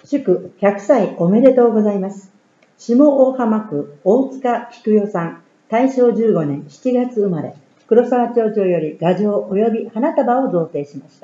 祝100歳おめでとうございます。下大浜区大塚菊代さん、大正15年7月生まれ、黒沢町長より牙城及び花束を贈呈しました。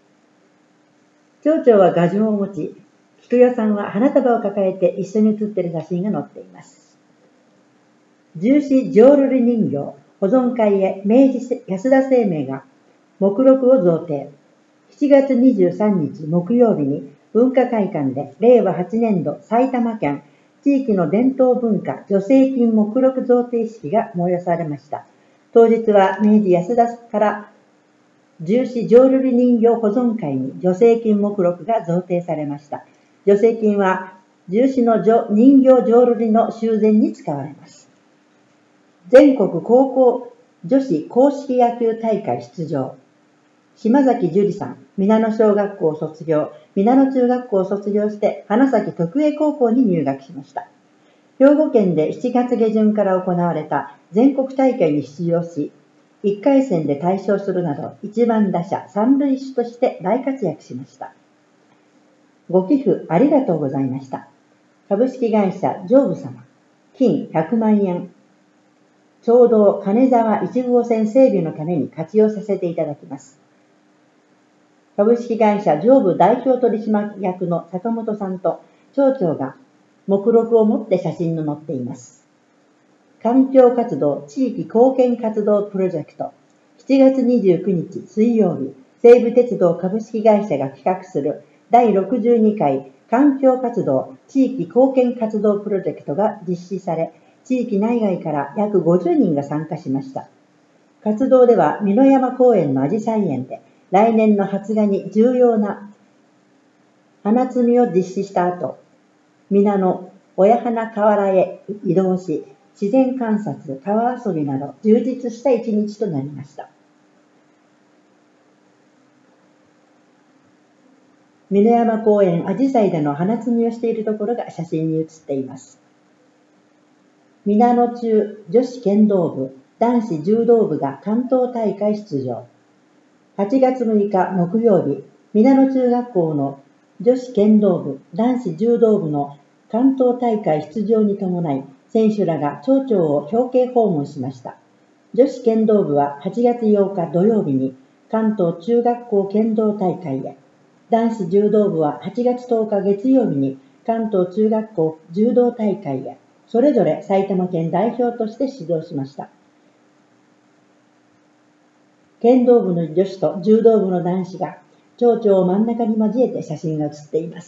町長は牙城を持ち、菊代さんは花束を抱えて一緒に写っている写真が載っています。重視浄瑠璃人形保存会へ明治安田生命が目録を贈呈。7月23日木曜日に文化会館で令和8年度埼玉県地域の伝統文化助成金目録贈呈式が催されました。当日は明治安田から重視浄瑠璃人形保存会に助成金目録が贈呈されました。助成金は重視の人形浄瑠璃の修繕に使われます。全国高校女子硬式野球大会出場。島崎樹里さん、皆野小学校を卒業、皆野中学校を卒業して花咲徳栄高校に入学しました。兵庫県で7月下旬から行われた全国大会に出場し、1回戦で大勝するなど1番打者三塁手として大活躍しました。ご寄付ありがとうございました。株式会社上部様、金100万円、町道金沢1号線整備のために活用させていただきます。株式会社上部代表取締役の坂本さんと町長が目録を持って写真の載っています。環境活動地域貢献活動プロジェクト7月29日水曜日、西武鉄道株式会社が企画する第62回環境活動地域貢献活動プロジェクトが実施され、地域内外から約50人が参加しました。活動では美濃山公園のアジサイ園で来年の発芽に重要な花摘みを実施した後、皆の親花河原へ移動し、自然観察、川遊びなど充実した一日となりました。美濃山公園アジサイでの花摘みをしているところが写真に写っています。皆野中女子剣道部、男子柔道部が関東大会出場。8月6日木曜日、皆野中学校の女子剣道部、男子柔道部の関東大会出場に伴い、選手らが町長を表敬訪問しました。女子剣道部は8月8日土曜日に関東中学校剣道大会へ、男子柔道部は8月10日月曜日に関東中学校柔道大会へ、それぞれ埼玉県代表として出場しました。剣道部の女子と柔道部の男子が町長を真ん中に交えて写真が写っています。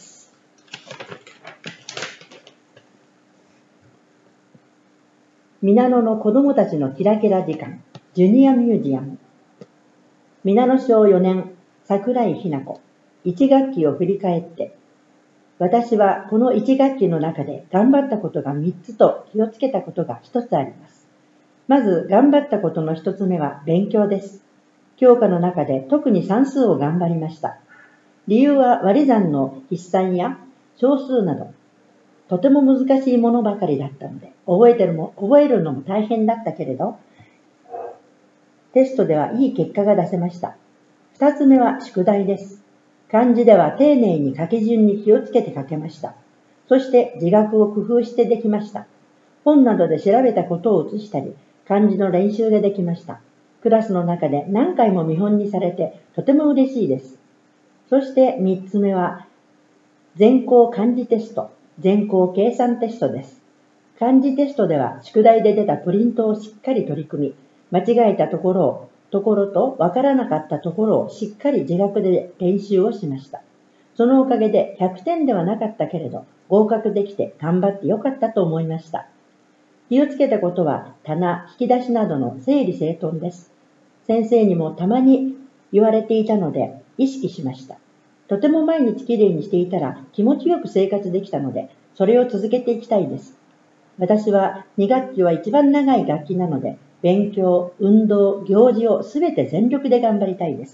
皆野の子どもたちのキラキラ時間、ジュニアミュージアム。皆野小4年、桜井日奈子、1学期を振り返って、私はこの1学期の中で頑張ったことが3つと気をつけたことが1つあります。まず頑張ったことの1つ目は勉強です。教科の中で特に算数を頑張りました。理由は割り算の筆算や小数など、とても難しいものばかりだったので、覚えるのも大変だったけれど、テストではいい結果が出せました。二つ目は宿題です。漢字では丁寧に書き順に気をつけて書けました。そして字学を工夫してできました。本などで調べたことを写したり、漢字の練習ができました。クラスの中で何回も見本にされてとても嬉しいです。そして3つ目は全校漢字テスト、全校計算テストです。漢字テストでは宿題で出たプリントをしっかり取り組み、間違えたところとわからなかったところをしっかり自学で練習をしました。そのおかげで100点ではなかったけれど合格できて頑張ってよかったと思いました。気をつけたことは棚、引き出しなどの整理整頓です。先生にもたまに言われていたので意識しました。とても毎日きれいにしていたら気持ちよく生活できたので、それを続けていきたいです。私は2学期は一番長い学期なので、勉強、運動、行事をすべて全力で頑張りたいです。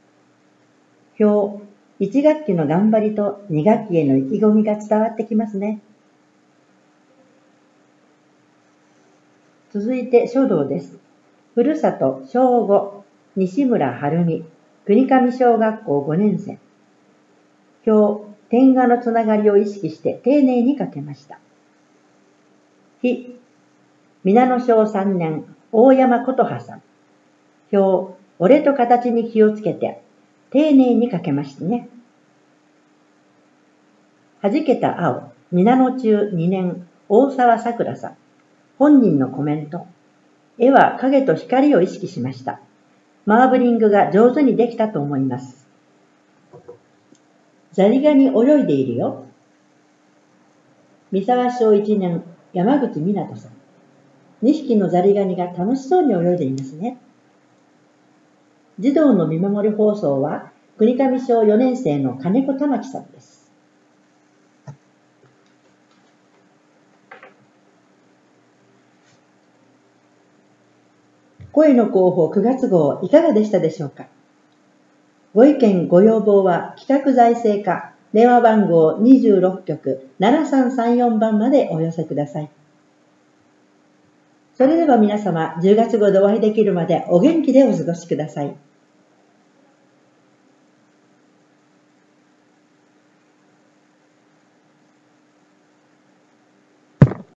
表、1学期の頑張りと2学期への意気込みが伝わってきますね。続いて書道です。ふるさと小5、西村晴美、国上小学校5年生。表、 点画のつながりを意識して丁寧に書けました。皆野小3年、大山琴葉さん。表、俺と形に気をつけて、丁寧に書けましたね。はじけた青、皆野中2年、大沢さくらさん。本人のコメント。絵は影と光を意識しました。マーブリングが上手にできたと思います。ザリガニ泳いでいるよ。三沢小1年、山口湊さん。2匹のザリガニが楽しそうに泳いでいますね。児童の見守り放送は、国上小4年生の金子玉樹さんです。声の広報9月号いかがでしたでしょうか。ご意見ご要望は企画財政課電話番号26局7334番までお寄せください。それでは皆様10月号でお会いできるまでお元気でお過ごしください。